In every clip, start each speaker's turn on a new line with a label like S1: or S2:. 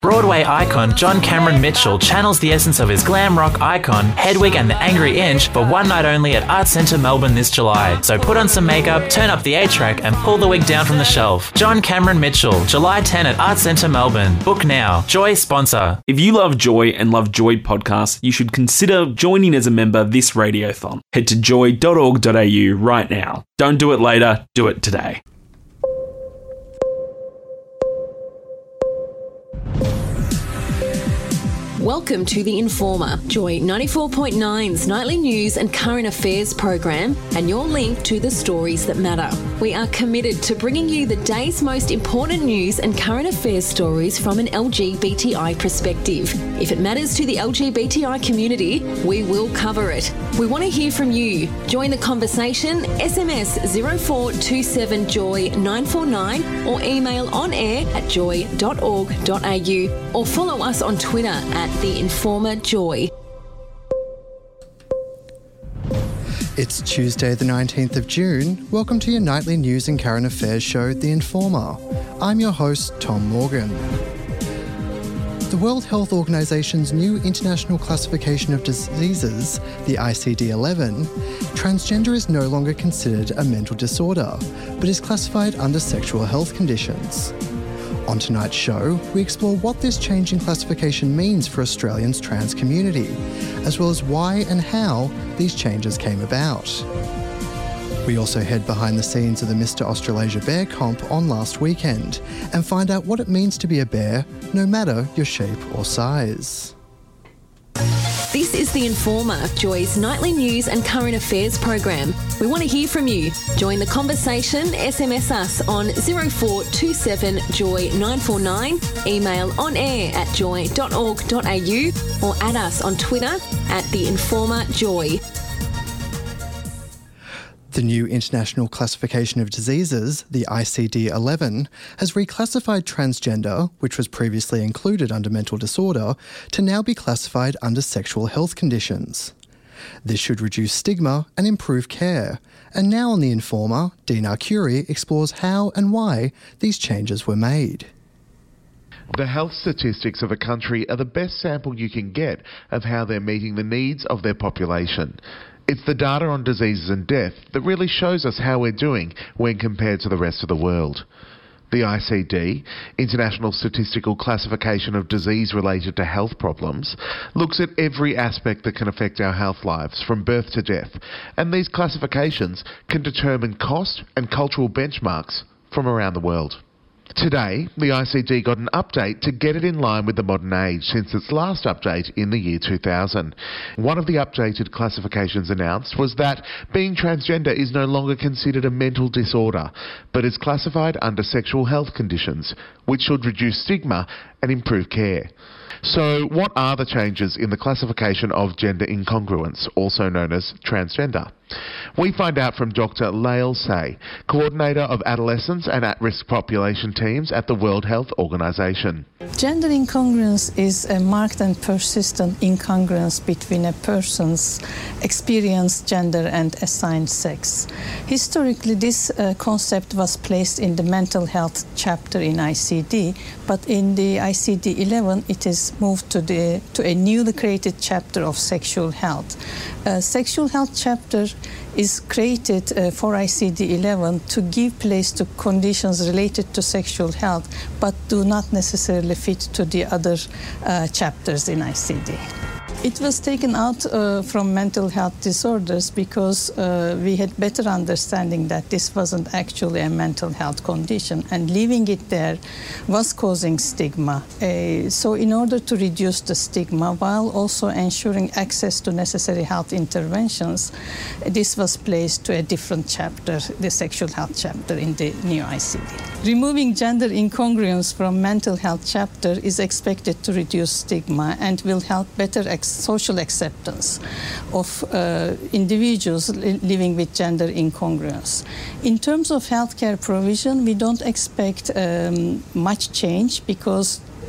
S1: Broadway icon John Cameron Mitchell channels the essence of his glam rock icon, Hedwig and the Angry Inch, for one night only at Arts Centre Melbourne this July. So put on some makeup, turn up the A-track and pull the wig down from the shelf. John Cameron Mitchell, July 10 at Arts Centre Melbourne. Book now. Joy sponsor.
S2: If you love Joy and love Joy podcasts, you should consider joining as a member this radiothon. Head to joy.org.au right now. Don't do it later, do it today.
S3: Welcome to The Informer, Joy 94.9's nightly news and current affairs program, and your link to the stories that matter. We are committed to bringing you the day's most important news and current affairs stories from an LGBTI perspective. If it matters to the LGBTI community, we will cover it. We want to hear from you. Join the conversation, SMS 0427JOY949 or email onair@joy.org.au or follow us on Twitter at The Informer Joy.
S4: It's Tuesday the 19th of June. Welcome to your nightly news and current affairs show, The Informer. I'm your host, Tom Morgan. The World Health Organization's new International Classification of Diseases, the ICD-11, transgender is no longer considered a mental disorder, but is classified under sexual health conditions. On tonight's show, we explore what this change in classification means for Australians' trans community, as well as why and how these changes came about. We also head behind the scenes of the Mr. Australasia Bear Comp on last weekend and find out what it means to be a bear, no matter your shape or size.
S3: This is The Informer, Joy's nightly news and current affairs program. We want to hear from you. Join the conversation, SMS us on 0427JOY949, email onair@joy.org.au or add us on Twitter at The Informer Joy.
S4: The new International Classification of Diseases, the ICD-11, has reclassified transgender, which was previously included under mental disorder, to now be classified under sexual health conditions. This should reduce stigma and improve care. And now on The Informer, Dean Arcuri explores how and why these changes were made.
S5: The health statistics of a country are the best sample you can get of how they're meeting the needs of their population. It's the data on diseases and death that really shows us how we're doing when compared to the rest of the world. The ICD, International Statistical Classification of Disease Related to Health Problems, looks at every aspect that can affect our health lives from birth to death, and these classifications can determine cost and cultural benchmarks from around the world. Today, the ICD got an update to get it in line with the modern age since its last update in the year 2000. One of the updated classifications announced was that being transgender is no longer considered a mental disorder, but is classified under sexual health conditions, which should reduce stigma and improve care. So what are the changes in the classification of gender incongruence, also known as transgender? We find out from Dr. Lael Say, Coordinator of Adolescents and At-Risk Population Teams at the World Health Organization.
S6: Gender incongruence is a marked and persistent incongruence between a person's experienced gender and assigned sex. Historically, this concept was placed in the mental health chapter in ICD, but in the ICD-11 it is moved to a newly created chapter of sexual health. Sexual health chapter is created for ICD-11 to give place to conditions related to sexual health, but do not necessarily fit to the other chapters in ICD. It was taken out from mental health disorders because we had better understanding that this wasn't actually a mental health condition, and leaving it there was causing stigma. So in order to reduce the stigma while also ensuring access to necessary health interventions, this was placed to a different chapter, the sexual health chapter in the new ICD. Removing gender incongruence from mental health chapter is expected to reduce stigma and will help better social acceptance of individuals living with gender incongruence. In terms of healthcare provision, we don't expect much change because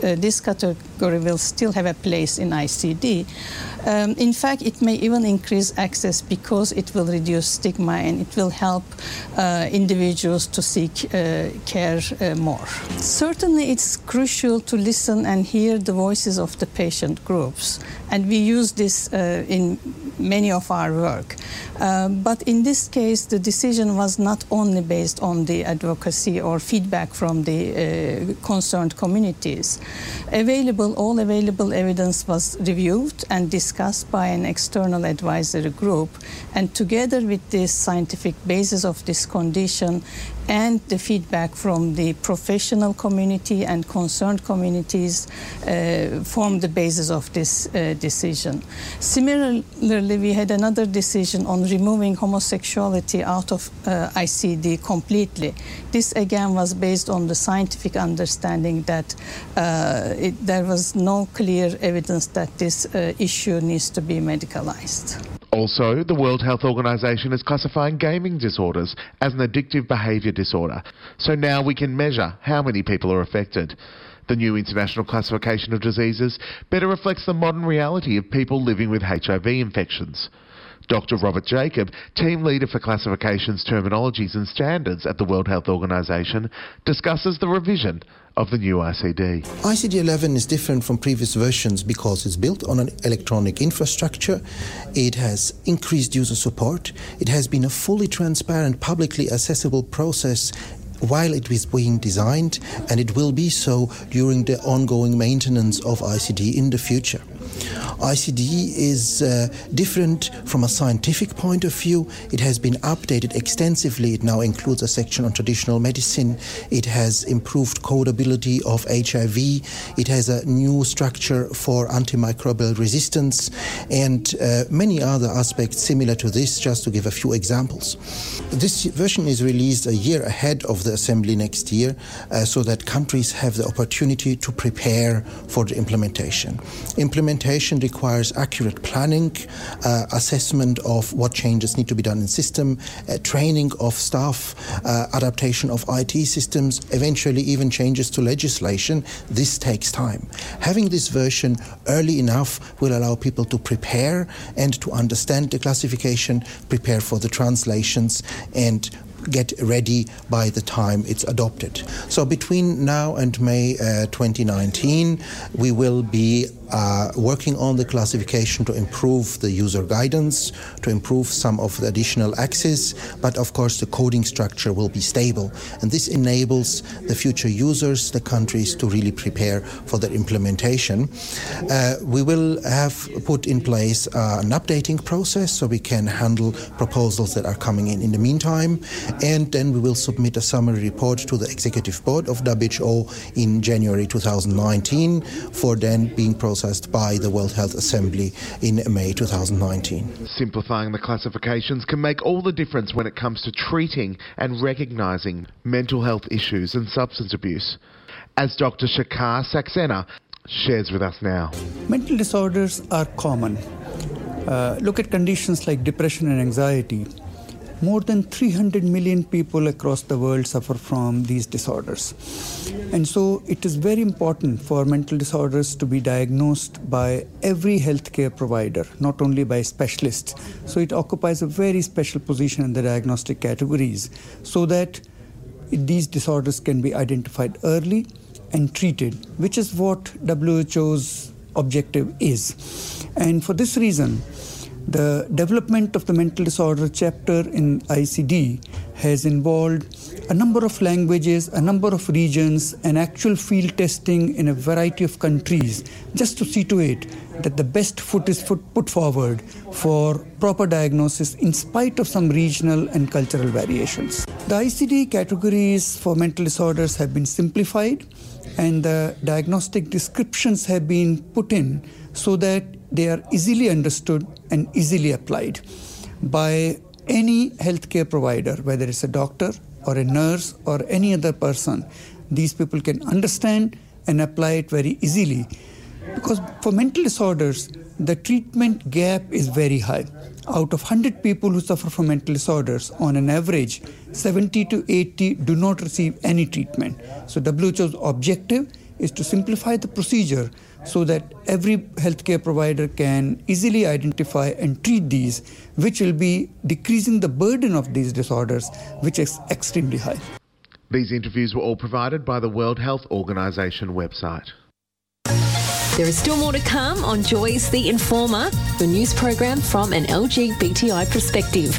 S6: this category will still have a place in ICD. In fact, it may even increase access because it will reduce stigma and it will help individuals to seek care more. Certainly, it's crucial to listen and hear the voices of the patient groups, and we use this in many of our work. But in this case, the decision was not only based on the advocacy or feedback from the concerned communities. All available evidence was reviewed and discussed by an external advisory group, and together with the scientific basis of this condition and the feedback from the professional community and concerned communities formed the basis of this decision. Similarly, we had another decision on removing homosexuality out of ICD completely. This again was based on the scientific understanding that there was no clear evidence that this issue needs to be medicalized.
S5: Also, the World Health Organization is classifying gaming disorders as an addictive behaviour disorder, so now we can measure how many people are affected. The new international classification of diseases better reflects the modern reality of people living with HIV infections. Dr. Robert Jacob, team leader for classifications, terminologies and standards at the World Health Organization, discusses the revision of the new ICD.
S7: ICD-11 is different from previous versions because it's built on an electronic infrastructure. It has increased user support. It has been a fully transparent, publicly accessible process while it was being designed, and it will be so during the ongoing maintenance of ICD in the future. ICD is different from a scientific point of view. It has been updated extensively. It now includes a section on traditional medicine. It has improved codability of HIV. It has a new structure for antimicrobial resistance and many other aspects similar to this, just to give a few examples. This version is released a year ahead of the assembly next year so that countries have the opportunity to prepare for the implementation. Implementation requires accurate planning, assessment of what changes need to be done in system, training of staff, adaptation of IT systems, eventually even changes to legislation. This takes time. Having this version early enough will allow people to prepare and to understand the classification, prepare for the translations, and get ready by the time it's adopted. So between now and May 2019, we will be working on the classification to improve the user guidance, to improve some of the additional access, but of course the coding structure will be stable. And this enables the future users, the countries, to really prepare for their implementation. We will have put in place an updating process so we can handle proposals that are coming in the meantime. And then we will submit a summary report to the Executive Board of WHO in January 2019 for then being processed by the World Health Assembly in May 2019.
S5: Simplifying the classifications can make all the difference when it comes to treating and recognising mental health issues and substance abuse, as Dr. Shekhar Saxena shares with us now.
S8: Mental disorders are common. Look at conditions like depression and anxiety. More than 300 million people across the world suffer from these disorders. And so it is very important for mental disorders to be diagnosed by every healthcare provider, not only by specialists. So it occupies a very special position in the diagnostic categories so that these disorders can be identified early and treated, which is what WHO's objective is. And for this reason, the development of the mental disorder chapter in ICD has involved a number of languages, a number of regions, and actual field testing in a variety of countries, just to see to it that the best foot is put forward for proper diagnosis in spite of some regional and cultural variations. The ICD categories for mental disorders have been simplified, and the diagnostic descriptions have been put in so that they are easily understood and easily applied by any healthcare provider, whether it's a doctor or a nurse or any other person. These people can understand and apply it very easily. Because for mental disorders, the treatment gap is very high. Out of 100 people who suffer from mental disorders, on an average, 70 to 80 do not receive any treatment. So WHO's objective is to simplify the procedure so that every healthcare provider can easily identify and treat these, which will be decreasing the burden of these disorders, which is extremely high.
S5: These interviews were all provided by the World Health Organization website.
S3: There is still more to come on Joy's The Informer, the news program from an LGBTI perspective.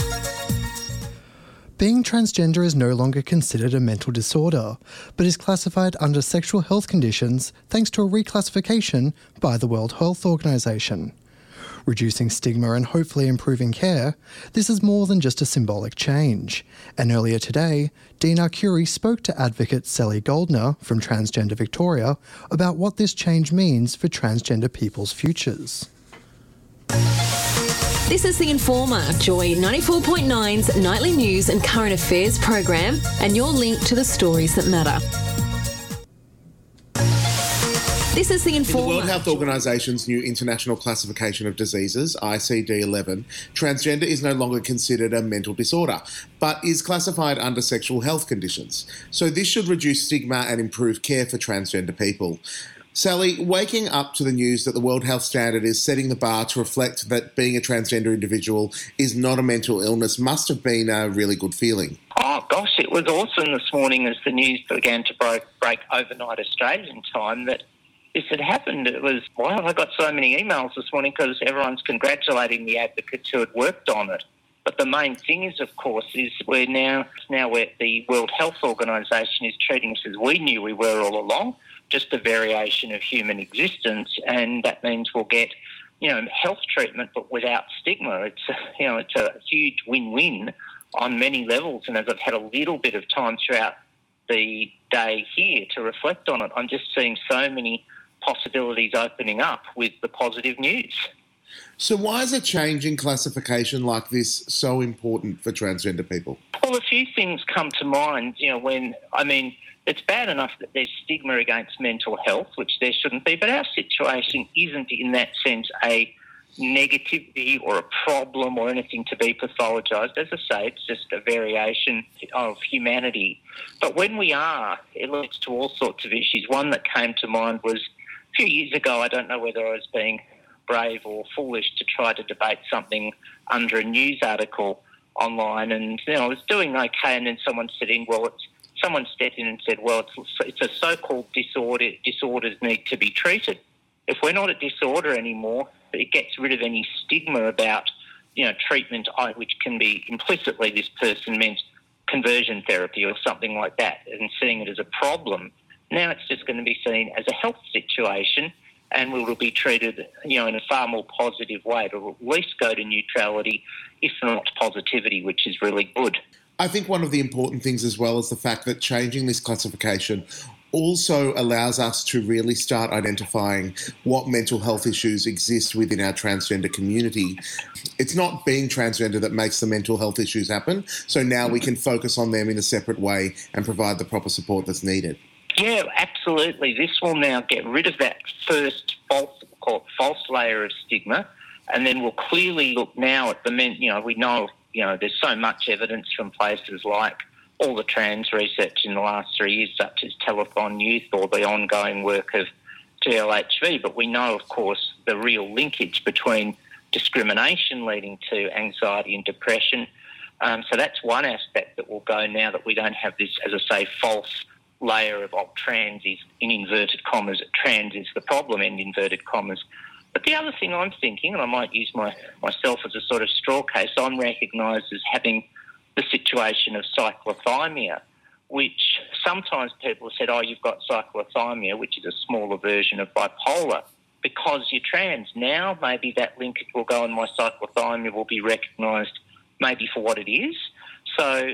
S4: Being transgender is no longer considered a mental disorder, but is classified under sexual health conditions thanks to a reclassification by the World Health Organization. Reducing stigma and hopefully improving care, this is more than just a symbolic change. And earlier today, Dean Arcuri spoke to advocate Sally Goldner from Transgender Victoria about what this change means for transgender people's futures.
S3: This is The Informer, Joy 94.9's nightly news and current affairs program, and your link to the stories that matter. This is The Informer.
S9: In the World Health Organization's new International Classification of Diseases, ICD-11, transgender is no longer considered a mental disorder, but is classified under sexual health conditions. So this should reduce stigma and improve care for transgender people. Sally, waking up to the news that the World Health Standard is setting the bar to reflect that being a transgender individual is not a mental illness must have been a really good feeling.
S10: Oh, gosh, it was awesome this morning as the news began to break overnight Australian time that this had happened. It was, wow, I got so many emails this morning because everyone's congratulating the advocates who had worked on it. But the main thing is, of course, is we're now where the World Health Organization is treating us as we knew we were all along, just a variation of human existence, and that means we'll get, health treatment but without stigma. It's a huge win-win on many levels, and as I've had a little bit of time throughout the day here to reflect on it, I'm just seeing so many possibilities opening up with the positive news.
S9: So why is a change in classification like this so important for transgender people?
S10: Well, a few things come to mind, it's bad enough that there's stigma against mental health, which there shouldn't be, but our situation isn't in that sense a negativity or a problem or anything to be pathologised. As I say, it's just a variation of humanity. But when we are, it leads to all sorts of issues. One that came to mind was a few years ago, I don't know whether I was being brave or foolish to try to debate something under a news article online, and I was doing okay, and then someone stepped in and said, well, it's a so-called disorder. Disorders need to be treated. If we're not a disorder anymore, it gets rid of any stigma about, treatment, which can be implicitly this person meant conversion therapy or something like that, and seeing it as a problem. Now it's just going to be seen as a health situation, and we will be treated, in a far more positive way. It will at least go to neutrality, if not positivity, which is really good.
S9: I think one of the important things as well is the fact that changing this classification also allows us to really start identifying what mental health issues exist within our transgender community. It's not being transgender that makes the mental health issues happen, so now we can focus on them in a separate way and provide the proper support that's needed.
S10: Yeah, absolutely. This will now get rid of that first false layer of stigma, and then we'll clearly look now at the men. We know, there's so much evidence from places like all the trans research in the last 3 years, such as Telethon Youth or the ongoing work of GLHV, but we know, of course, the real linkage between discrimination leading to anxiety and depression. So that's one aspect that will go now that we don't have this, as I say, false layer of trans is, in inverted commas, trans is the problem, in inverted commas. But the other thing I'm thinking, and I might use myself as a sort of straw case, I'm recognised as having the situation of cyclothymia, which sometimes people have said, you've got cyclothymia, which is a smaller version of bipolar, because you're trans. Now maybe that linkage will go and my cyclothymia will be recognised maybe for what it is. So,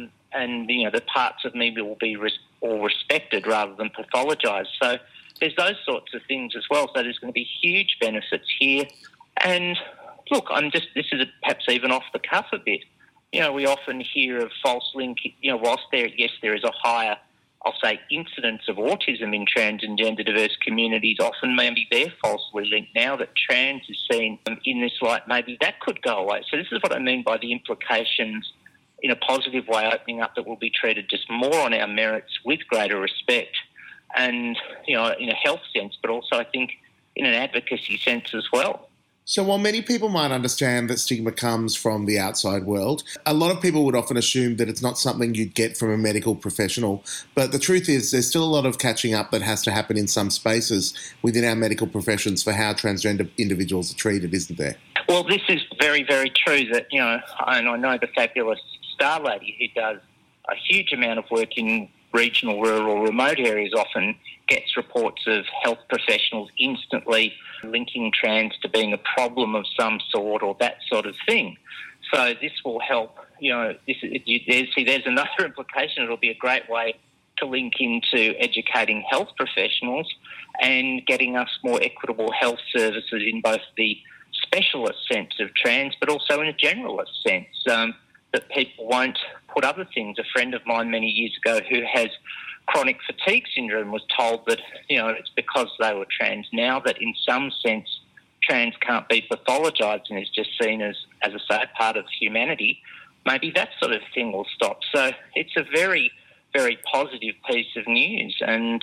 S10: the parts of me will be all respected rather than pathologised. So there's those sorts of things as well. So there's going to be huge benefits here. And look, this is perhaps even off the cuff a bit. We often hear of false link, whilst there is a higher, I'll say, incidence of autism in trans and gender diverse communities, often maybe they're falsely linked now that trans is seen in this light, maybe that could go away. So this is what I mean by the implications in a positive way opening up, that we'll be treated just more on our merits with greater respect. and, you know, in a health sense, but also I think in an advocacy sense as well.
S9: So while many people might understand that stigma comes from the outside world, a lot of people would often assume that it's not something you'd get from a medical professional. But the truth is there's still a lot of catching up that has to happen in some spaces within our medical professions for how transgender individuals are treated, isn't there?
S10: Well, this is very, very true that, you know, and I know the fabulous Star Lady who does a huge amount of work in regional, rural, remote areas often gets reports of health professionals instantly linking trans to being a problem of some sort or that sort of thing. So this will help, you know, there's another implication. It'll be a great way to link into educating health professionals and getting us more equitable health services in both the specialist sense of trans but also in a generalist sense, that people won't put other things. A friend of mine many years ago who has chronic fatigue syndrome was told that, you know, it's because they were trans now that in some sense trans can't be pathologised and is just seen as I say, part of humanity. Maybe that sort of thing will stop. So it's a very, very positive piece of news, and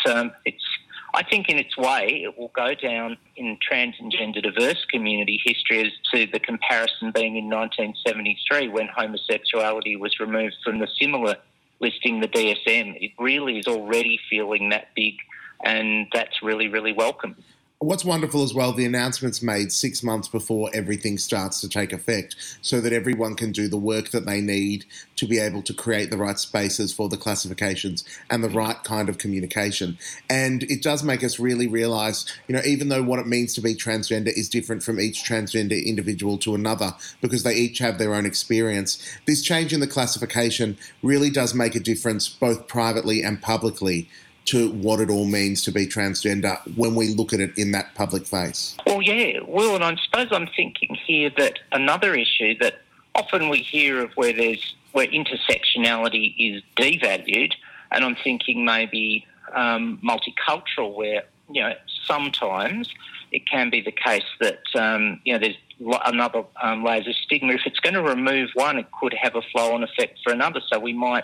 S10: I think in its way it will go down in trans and gender diverse community history as to the comparison being in 1973 when homosexuality was removed from the similar listing, the DSM. It really is already feeling that big, and that's really, really welcome.
S9: What's wonderful as well, the announcement's made 6 months before everything starts to take effect so that everyone can do the work that they need to be able to create the right spaces for the classifications and the right kind of communication. And it does make us really realise, you know, even though what it means to be transgender is different from each transgender individual to another because they each have their own experience, this change in the classification really does make a difference both privately and publicly to what it all means to be transgender when we look at it in that public face.
S10: Well, yeah, Will, and I suppose I'm thinking here that another issue that often we hear of where intersectionality is devalued, and I'm thinking maybe multicultural, where, you know, sometimes it can be the case that, you know, there's another layers of stigma. If it's going to remove one, it could have a flow-on effect for another. So we might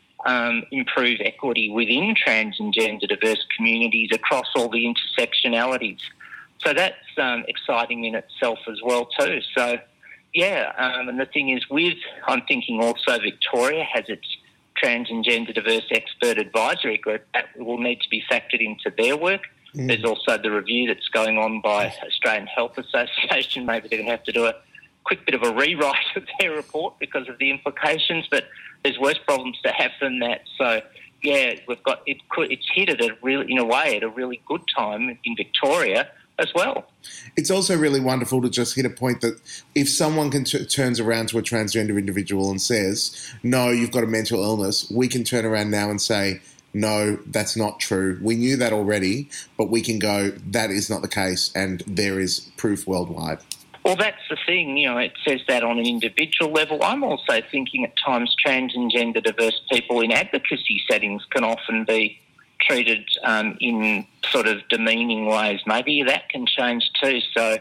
S10: improve equity within trans and gender diverse communities across all the intersectionalities. So that's exciting in itself as well too. So, yeah, and the thing is I'm thinking also Victoria has its trans and gender diverse expert advisory group that will need to be factored into their work. There's also the review that's going on by Australian Health Association. Maybe they're going to have to do a quick bit of a rewrite of their report because of the implications, but there's worse problems to have than that. So, yeah, it's hit at a really good time in Victoria as well.
S9: It's also really wonderful to just hit a point that if someone turns around to a transgender individual and says, no, you've got a mental illness, we can turn around now and say, no, that's not true. We knew that already, but we can go, that is not the case, and there is proof worldwide.
S10: Well, that's the thing, you know, it says that on an individual level. I'm also thinking at times trans and gender diverse people in advocacy settings can often be treated in sort of demeaning ways. Maybe that can change too. So,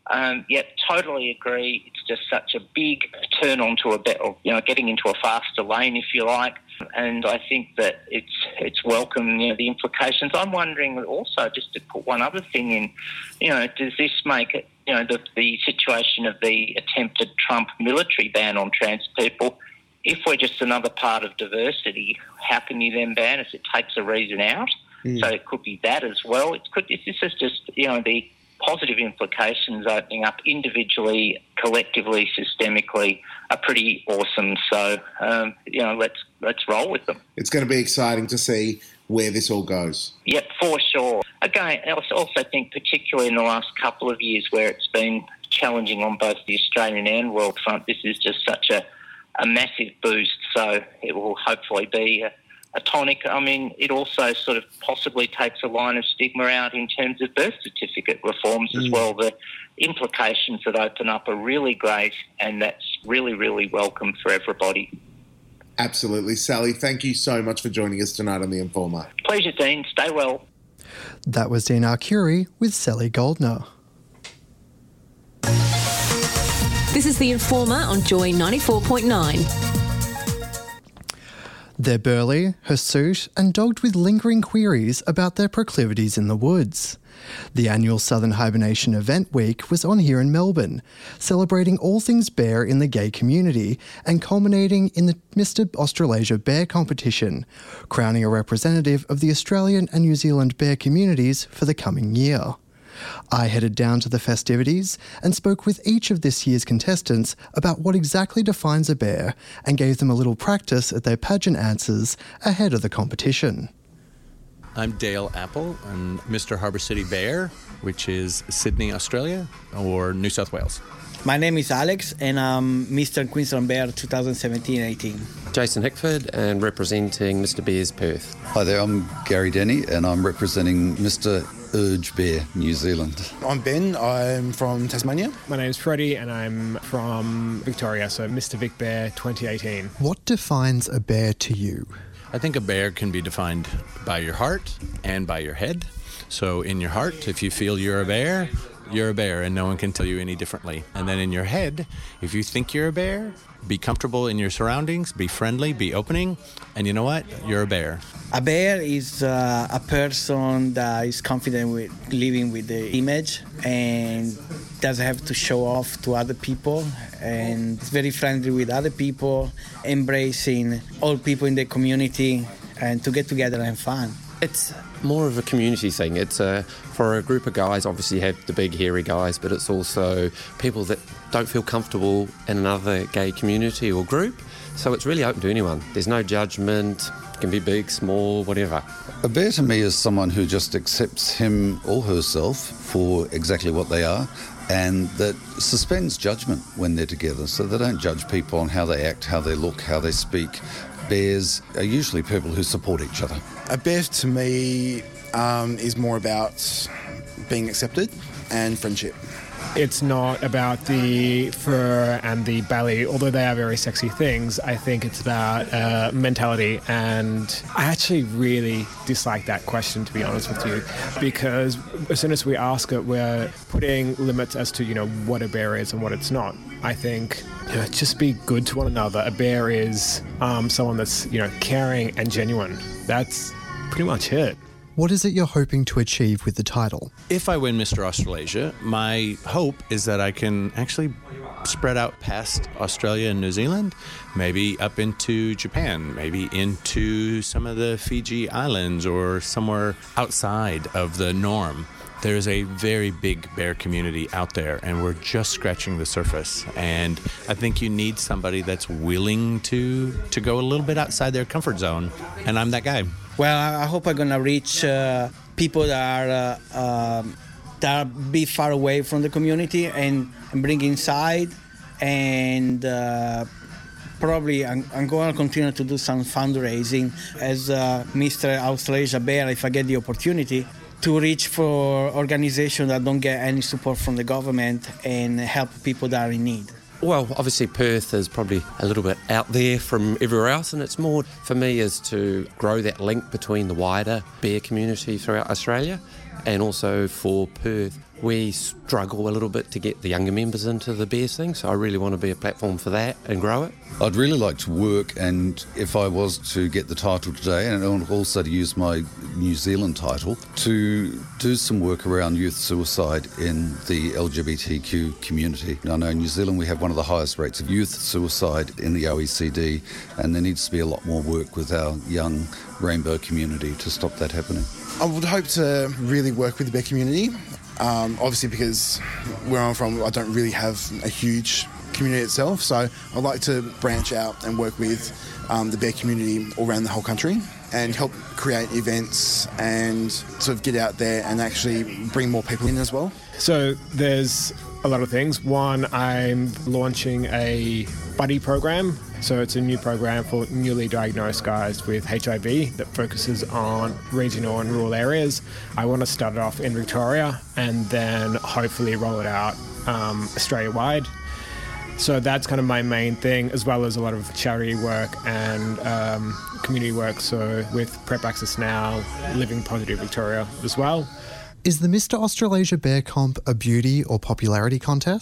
S10: totally agree. It's just such a big turn onto a bit of, you know, getting into a faster lane, if you like. And I think that it's welcome, you know, the implications. I'm wondering also, just to put one other thing in, you know, does this make it, you know, the situation of the attempted Trump military ban on trans people, if we're just another part of diversity, how can you then ban us? It takes a reason out. So it could be that as well. This is just, you know, the positive implications opening up individually, collectively, systemically are pretty awesome. So, you know, let's roll with them.
S9: It's going to be exciting to see where this all goes.
S10: Yep, for sure. Again, I also think particularly in the last couple of years where it's been challenging on both the Australian and world front, this is just such a massive boost. So it will hopefully be a tonic. I mean, it also sort of possibly takes a line of stigma out in terms of birth certificate reforms as well. The implications that open up are really great, and that's really, really welcome for everybody.
S9: Absolutely. Sally, thank you so much for joining us tonight on The Informer.
S10: Pleasure, Dean. Stay well.
S4: That was Dean Arcuri with Sally Goldner. This
S3: is The Informer on Joy 94.9.
S4: They're burly, hirsute, and dogged with lingering queries about their proclivities in the woods. The annual Southern Hibernation Event Week was on here in Melbourne, celebrating all things bear in the gay community and culminating in the Mr. Australasia Bear competition, crowning a representative of the Australian and New Zealand bear communities for the coming year. I headed down to the festivities and spoke with each of this year's contestants about what exactly defines a bear and gave them a little practice at their pageant answers ahead of the competition.
S11: I'm Dale Apple. I'm Mr. Harbour City Bear, which is Sydney, Australia, or New South Wales.
S12: My name is Alex, and I'm Mr. Queensland Bear 2017-18.
S13: Jason Hickford, and representing Mr. Bears Perth.
S14: Hi there, I'm Gary Denny, and I'm representing Mr. Urge Bear, New Zealand.
S15: I'm Ben, I'm from Tasmania.
S16: My name's Freddie, and I'm from Victoria, so Mr. Vic Bear 2018.
S4: What defines a bear to you?
S11: I think a bear can be defined by your heart and by your head. So in your heart, if you feel you're a bear and no one can tell you any differently. And then in your head, if you think you're a bear, be comfortable in your surroundings, be friendly, be opening, and you know what? You're a bear.
S12: A bear is a person that is confident with living with the image and doesn't have to show off to other people, and is very friendly with other people, embracing all people in the community and to get together and have fun.
S13: It's more of a community thing. It's for a group of guys, obviously you have the big hairy guys, but it's also people that don't feel comfortable in another gay community or group. So it's really open to anyone. There's no judgment. It can be big, small, whatever.
S14: A bear to me is someone who just accepts him or herself for exactly what they are, and that suspends judgment when they're together. So they don't judge people on how they act, how they look, how they speak. Bears are usually people who support each other.
S15: A bear to me is more about being accepted and friendship.
S16: It's not about the fur and the belly, although they are very sexy things. I think it's about mentality, and I actually really dislike that question, to be honest with you, because as soon as we ask it, we're putting limits as to, what a bear is and what it's not. I think, just be good to one another. A bear is someone that's, caring and genuine. That's pretty much it.
S4: What is it you're hoping to achieve with the title?
S11: If I win Mr. Australasia, my hope is that I can actually spread out past Australia and New Zealand, maybe up into Japan, maybe into some of the Fiji Islands or somewhere outside of the norm. There's a very big bear community out there, and we're just scratching the surface. And I think you need somebody that's willing to go a little bit outside their comfort zone, and I'm that guy.
S12: Well, I hope I'm gonna reach people that are a bit far away from the community and bring inside, and probably I'm going to continue to do some fundraising as Mr. Australasia Bear, if I get the opportunity, to reach for organizations that don't get any support from the government and help people that are in need.
S13: Well, obviously Perth is probably a little bit out there from everywhere else, and it's more for me is to grow that link between the wider bear community throughout Australia, and also for Perth. We struggle a little bit to get the younger members into the bears thing, so I really want to be a platform for that and grow it.
S14: I'd really like to work, and if I was to get the title today, and also to use my New Zealand title, to do some work around youth suicide in the LGBTQ community. I know in New Zealand we have one of the highest rates of youth suicide in the OECD, and there needs to be a lot more work with our young rainbow community to stop that happening.
S15: I would hope to really work with the bear community. Obviously, because where I'm from, I don't really have a huge community itself, so I'd like to branch out and work with the bear community all around the whole country and help create events and sort of get out there and actually bring more people in as well.
S16: So there's a lot of things. One, I'm launching a buddy program. So it's a new program for newly diagnosed guys with HIV that focuses on regional and rural areas. I want to start it off in Victoria and then hopefully roll it out Australia-wide. So that's kind of my main thing, as well as a lot of charity work and community work. So with Prep Access Now, Living Positive Victoria as well.
S4: Is the Mr. Australasia Bear Comp a beauty or popularity contest?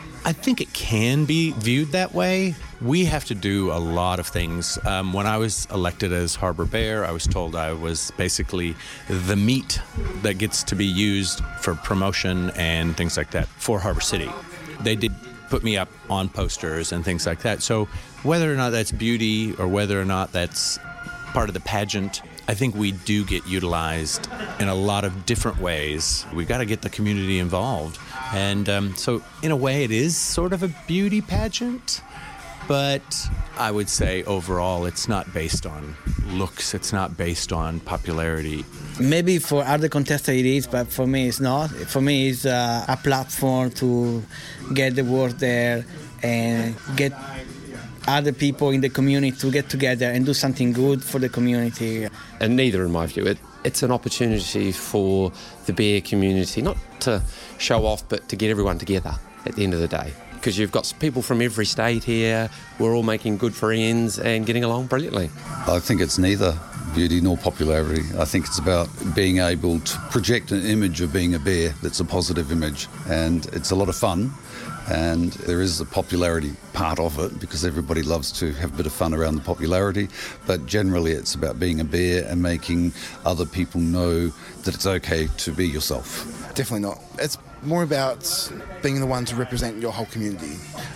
S11: I think it can be viewed that way. We have to do a lot of things. When I was elected as Harbour Bear, I was told I was basically the meat that gets to be used for promotion and things like that for Harbour City. They did put me up on posters and things like that. So whether or not that's beauty or whether or not that's part of the pageant, I think we do get utilized in a lot of different ways. We've got to get the community involved. And so in a way it is sort of a beauty pageant, but I would say overall it's not based on looks, it's not based on popularity.
S12: Maybe for other contestants it is, but for me it's not. For me it's a platform to get the word there and get other people in the community to get together and do something good for the community.
S13: And neither, in my view. It's an opportunity for the bear community, not to show off, but to get everyone together at the end of the day. Because you've got people from every state here, we're all making good friends and getting along brilliantly.
S14: I think it's neither beauty nor popularity. I think it's about being able to project an image of being a bear that's a positive image. And it's a lot of fun. And there is a popularity part of it because everybody loves to have a bit of fun around the popularity, but generally it's about being a bear and making other people know that it's okay to be yourself.
S15: Definitely not. It's more about being the one to represent your whole community.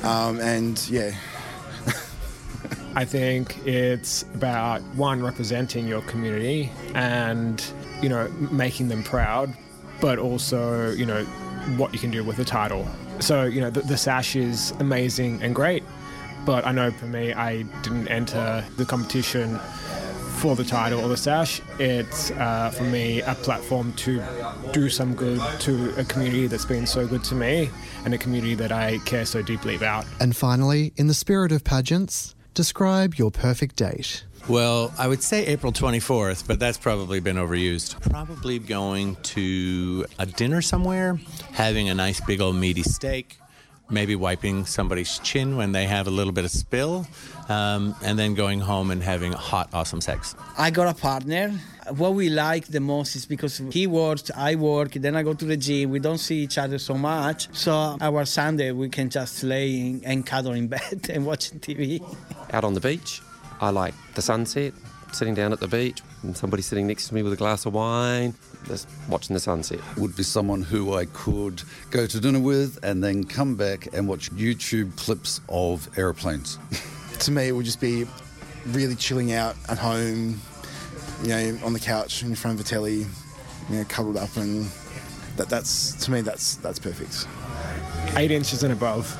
S16: I think it's about, one, representing your community and, making them proud, but also, what you can do with the title. So, the sash is amazing and great, but I know for me, I didn't enter the competition for the title or the sash. It's, for me, a platform to do some good to a community that's been so good to me and a community that I care so deeply about.
S4: And finally, in the spirit of pageants, describe your perfect date.
S11: Well, I would say April 24th, but that's probably been overused. Probably going to a dinner somewhere, having a nice big old meaty steak, maybe wiping somebody's chin when they have a little bit of spill, and then going home and having hot, awesome sex.
S12: I got a partner. What we like the most is because he works, I work, then I go to the gym. We don't see each other so much. So our Sunday, we can just lay and cuddle in bed and watch TV.
S13: Out on the beach. I like the sunset, sitting down at the beach, and somebody sitting next to me with a glass of wine, just watching the sunset.
S14: Would be someone who I could go to dinner with and then come back and watch YouTube clips of aeroplanes.
S15: To me, it would just be really chilling out at home, on the couch in front of a telly, cuddled up, and that's to me that's perfect.
S16: 8 inches and above.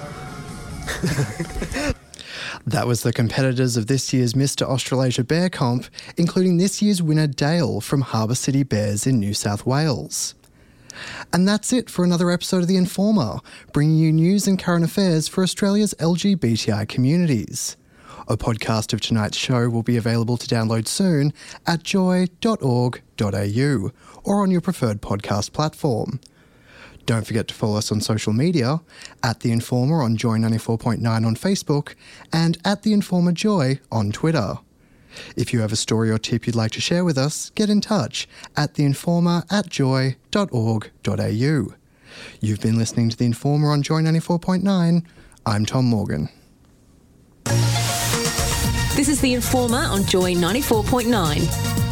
S4: That was the competitors of this year's Mr. Australasia Bear Comp, including this year's winner Dale from Harbour City Bears in New South Wales. And that's it for another episode of The Informer, bringing you news and current affairs for Australia's LGBTI communities. A podcast of tonight's show will be available to download soon at joy.org.au or on your preferred podcast platform. Don't forget to follow us on social media, at The Informer on Joy 94.9 on Facebook and at The Informer Joy on Twitter. If you have a story or tip you'd like to share with us, get in touch at theinformer@joy.org.au. You've been listening to The Informer on Joy 94.9. I'm Tom Morgan.
S3: This is The Informer on Joy 94.9.